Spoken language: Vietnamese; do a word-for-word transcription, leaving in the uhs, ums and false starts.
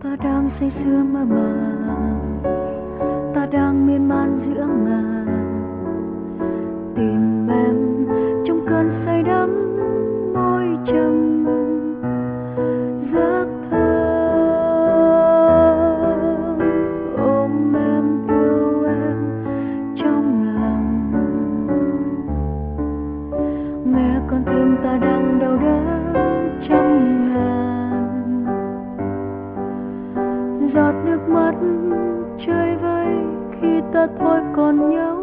Ta đang say sưa mơ màng, ta đang miên man giữa ngàn tìm em trong cơn say đắm môi trầm giấc thơ, ôm em yêu em trong lòng, nghe con tim ta đang đau đớn trăm ngàn giọt nước mắt chơi vơi khi ta thôi còn nhau.